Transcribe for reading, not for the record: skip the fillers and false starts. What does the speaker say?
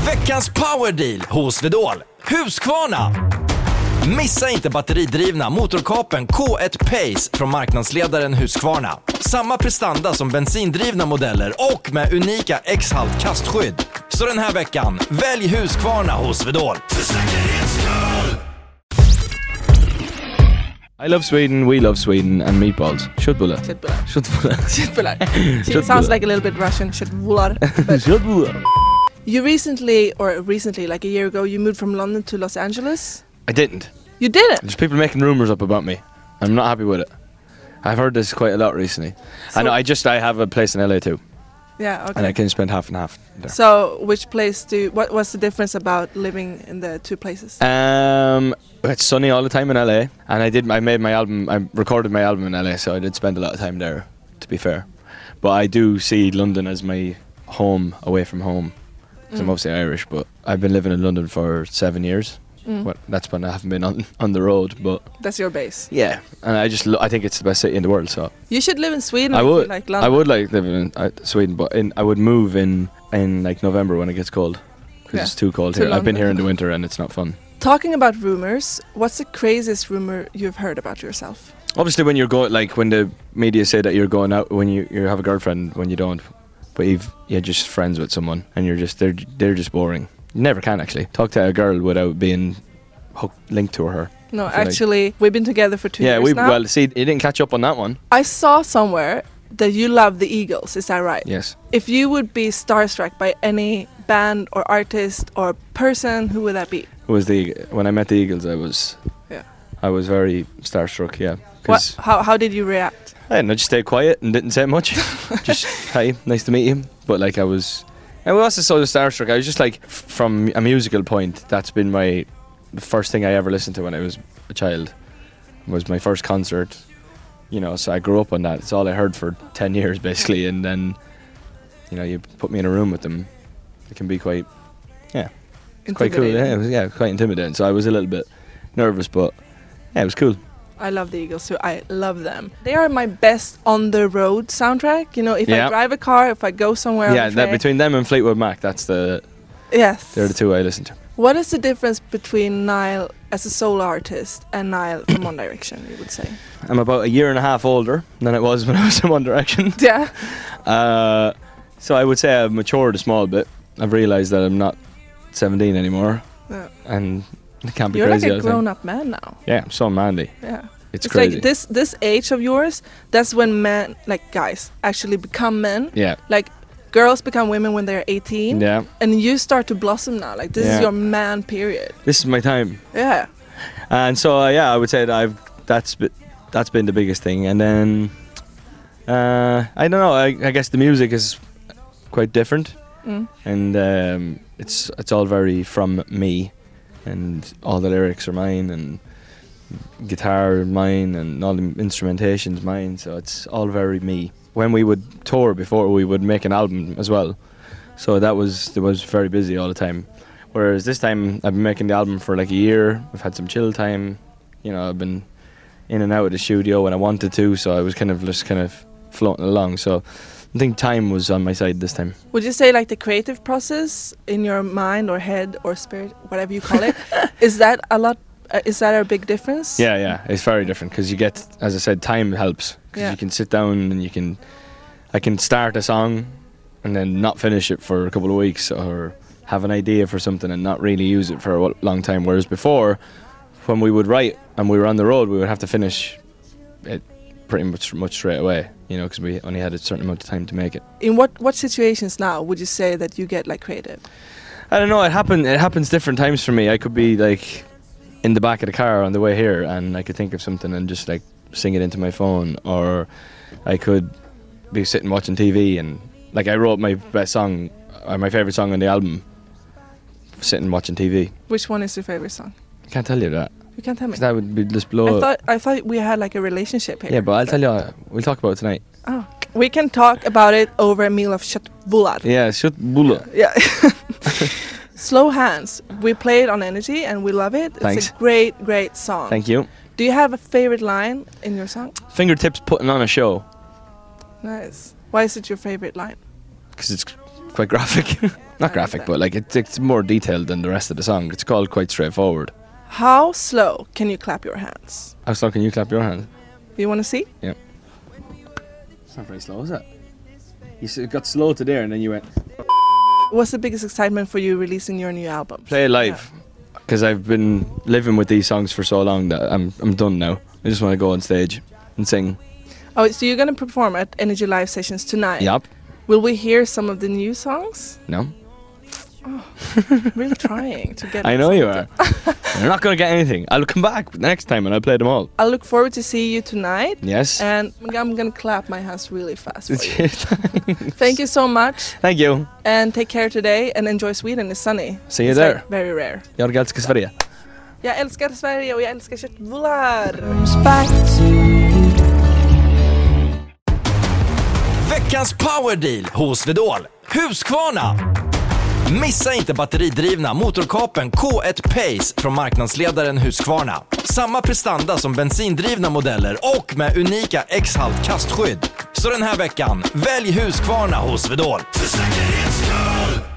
Veckans powerdeal hos Swedol. Husqvarna. Missa inte batteridrivna motorkapen K1 Pace från marknadsledaren Husqvarna. Samma prestanda som bensindrivna modeller och med unika X-halt kastskydd. Så den här veckan, välj Husqvarna hos Swedol. I love Sweden, we love Sweden, and meatballs. Köttbullar. Köttbullar. She sounds like a little bit Russian. Köttbullar. Köttbullar. You recently, like a year ago, you moved from London to Los Angeles? I didn't. You didn't? There's people making rumors up about me. I'm not happy with it. I've heard this quite a lot recently. So I have a place in LA too. Yeah, okay. And I can spend half and half there. So, which place what's the difference about living in the two places? It's sunny all the time in LA, and I recorded my album in LA, so I did spend a lot of time there, to be fair. But I do see London as my home away from home, because I'm obviously Irish, but I've been living in London for 7 years. Well, that's when I haven't been on the road, but that's your base. Yeah, and I think it's the best city in the world. So you should live in Sweden. I would like London. I would like living in Sweden, but I would move in like November when it gets cold, because it's too cold here. I've been here in the winter and it's not fun. Talking about rumors, what's the craziest rumor you've heard about yourself? Obviously, when you're going, like when the media say that you're going out when you have a girlfriend, when you don't, but you're just friends with someone and they're just boring. You never can actually talk to a girl without being linked to her. No, actually, we've been together for 2 years now. Well, see, you didn't catch up on that one. I saw somewhere that you love the Eagles, is that right? Yes. If you would be starstruck by any band or artist or person, who would that be? When I met the Eagles, I was very starstruck, yeah. How did you react? I just stayed quiet and didn't say much. Just, hi, nice to meet you. But like I was also so starstruck. I was just like, from a musical point, that's been the first thing I ever listened to when I was a child. Was my first concert, so I grew up on that. It's all I heard for 10 years basically, and then you put me in a room with them, it can be quite quite cool. Yeah, quite intimidating. So I was a little bit nervous, but it was cool. I love the Eagles too. I love them. They are my best on the road soundtrack. If I drive a car, if I go somewhere. Yeah, between them and Fleetwood Mac, they're the two I listen to. What is the difference between Niall as a solo artist and Niall from One Direction, you would say? I'm about a year and a half older than I was when I was in One Direction. Yeah. So I would say I've matured a small bit. I've realised that I'm not 17 anymore. Yeah. And it can't be You're crazy. You're like a grown-up man now. Yeah, I'm so manly. Yeah. It's crazy. Like this age of yours, that's when men, like guys, actually become men. Yeah. Like girls become women when they're 18. Yeah. And you start to blossom now. Like this is your man period. This is my time. Yeah. And so I would say that that's been the biggest thing. And then I don't know. I guess the music is quite different, and it's all very from me, and all the lyrics are mine, and guitar mine, and all the instrumentation's mine. So it's all very me. When we would tour before, we would make an album as well. So it was very busy all the time. Whereas this time, I've been making the album for like a year. I've had some chill time. I've been in and out of the studio when I wanted to. So I was kind of floating along. So I think time was on my side this time. Would you say like the creative process in your mind or head or spirit, whatever you call it, is that a big difference? Yeah, it's very different because you get, as I said, time helps because you can sit down and I can start a song and then not finish it for a couple of weeks, or have an idea for something and not really use it for a long time. Whereas before, when we would write and we were on the road, we would have to finish it pretty much straight away, because we only had a certain amount of time to make it. In what situations now would you say that you get like creative? I don't know. It happens different times for me. I could be like in the back of the car on the way here, and I could think of something and just like sing it into my phone, or I could be sitting watching TV and like I wrote my best song, my favourite song on the album, sitting watching TV. Which one is your favourite song? I can't tell you that. You can't tell me. That would be just blow. I thought we had like a relationship here. Yeah, but I'll tell you. We'll talk about it tonight. Oh, we can talk about it over a meal of köttbullar. Yeah, köttbullar. Yeah. Slow Hands. We play it on Energy and we love it. Thanks. It's a great song. Thank you. Do you have a favorite line in your song? Fingertips putting on a show. Nice. Why is it your favorite line? Because it's quite graphic. Not graphic, but like it's more detailed than the rest of the song. It's called Quite Straightforward. How slow can you clap your hands? How slow can you clap your hands? You want to see? Yeah. It's not very slow, is it? You got slow to there and then you went... What's the biggest excitement for you releasing your new album? Play it live. Because I've been living with these songs for so long that I'm done now. I just want to go on stage and sing. Oh, so you're going to perform at Energy Live Sessions tonight? Yup. Will we hear some of the new songs? No. Oh, really trying to get... I know you are. You're not going to get anything. I'll come back next time and I'll play them all. I look forward to see you tonight. Yes. And I'm going to clap my hands really fast for you. Thank you so much. Thank you. And take care today and enjoy Sweden. It's sunny. See you It's there. Very rare. Jag älskar Sverige. Jag älskar Sverige och jag älskar köttbullar. Veckans powerdeal hos Vedol. Husqvarna. Missa inte batteridrivna motorkapeln K1 Pace från marknadsledaren Husqvarna. Samma prestanda som bensindrivna modeller och med unika X-halt kastskydd. Så den här veckan, välj Husqvarna hos Vedol. För säkerhets skull!